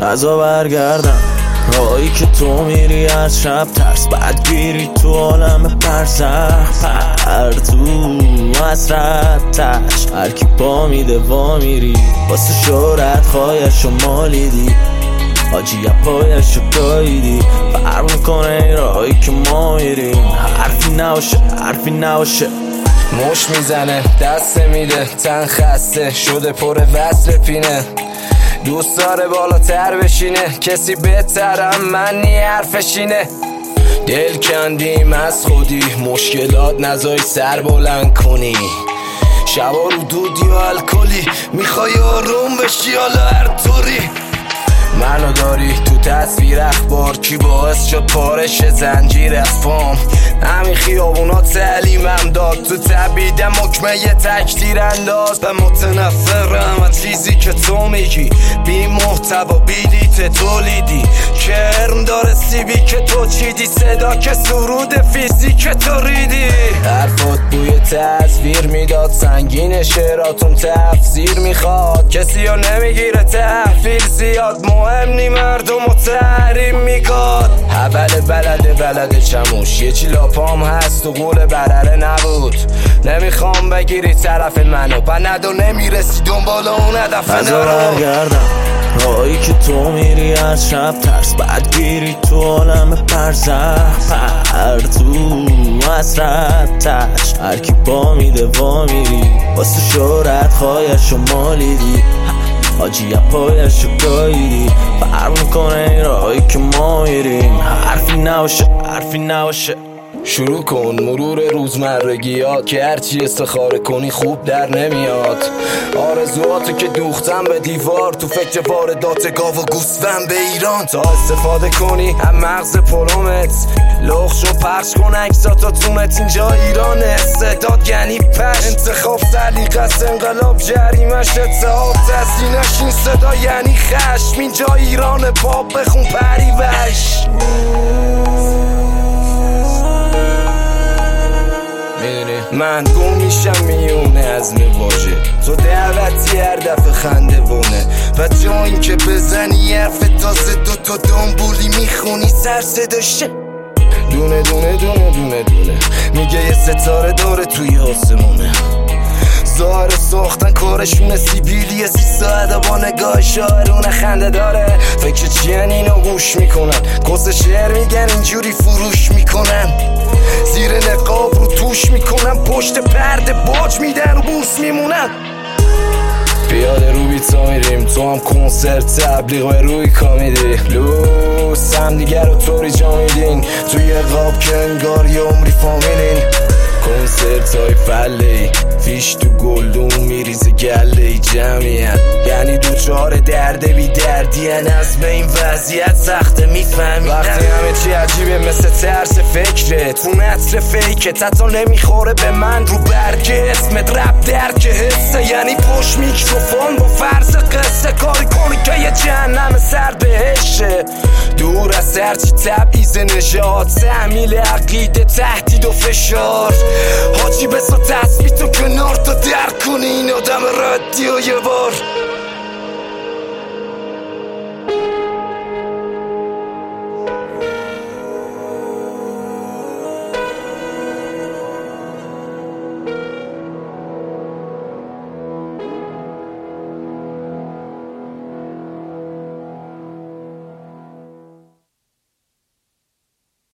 ازا برگردم راهی که تو میری از شب ترس بعد گیری تو عالم برزخ پرتو حسرت تش هر کی پا میده وا میری واسه شهرت خواهیشو مالیدی حاجی پایشو گاییدی فرق میکنه این راهی که ما میریم حرفی نباشه مش میزنه دست میده تن خسته شده پر وصل پینه دوست داره بالاتر بشینه کسی بهترم من نی حرفشینه دل کندیم از خودی مشکلات نزای سر بلند کنی شبا رو دودی و الکلی میخوای آروم بشی حالا هر طوری منو داری تو تصویر اخبار کی باعث شد پارش زنجیر از پام همین خیابونا تعلیمم داد تو تبیدم حکمه یه تکتیر انداز و متنفرم از چیزی که تو میگی بی محتوا بیدیت تولیدی کرم داره سیبی که تو چیدی صدا که سرود فیزیک تو ریدی حرفات بوی تصویر میداد سنگین شعراتون تفسیر میخواد کسی ها نمیگیره تحویل زیاد مهم نی مردم و تحریم میکاد حبل بلده چموش یه چی لاپام هست و قول برره نبود نمیخوام بگیری طرف منو بند و نمیرسی دنبال اون هدف ازا برگردم راهی که تو میری از شب ترس بعد گیری تو عالم برزخ پرتو حسرت تش هر کی پا میده وا میری واسه شهرت خواهیشو مالیدی حاجی پایشو گاییدی فرق میکنه این راهی که ما میریم حرفی نباشه شروع کن مرور روزمرگیات که هرچی استخاره کنی خوب در نمیاد آرزواتو که دوختم به دیوار تو فکر واردات گاو و گوسفند به ایران تا استفاده کنی هم مغز پرومت لغشو پخش کن اکساتا تومت اینجا ایران استعداد یعنی پش انتخاب سلیقه است انقلاب جریمش اتحاد تسلینش این صدا یعنی خشم اینجا ایران باب بخون پری وش من گم میشم میونه از واژه تو دعوتی هر دفعه خنده بونه و جا این که بزنی حرف تازه دوتا دنبولی میخونی سر صداشه دونه میگه یه ستاره داره توی آسمونه ظاهر ساختن کارشونه سیبیلیه 30 ساعت با نگاه شاعرونه خنده داره فکر چیه اینو گوش میکنن کس شعر میگن اینجوری فروش میکنن زیر نقاب رو توش میکنن پشت پرده باج میدن و بورس میمونن پیاده رو بیتا میریم تو هم کنسرت تبلیغ به روی کامیدی لوس هم دیگر رو طوری جا میدین توی قاب که انگار یه عمری فامیلین کنسرت های فله فیش تو گلدون میریزه گله جمعیت یعنی دو چهار درده بی دردی از به این وضعیت سخته میفهمی وقتی همه چی عجیبه مثل ترس فکره تو نطر فیکت حتی نمیخوره به من رو برگه اسمت رب درک حسه یعنی پشت میکروفون با فرض قصه کاری کنی که یه جهنم سر بهشه دور از هرچی تبعیض نژاد تحمیل عقیده تهدید و فشار حاجی بسا تثبیت و کنار تا درک کنی این آدم ردی و یه بار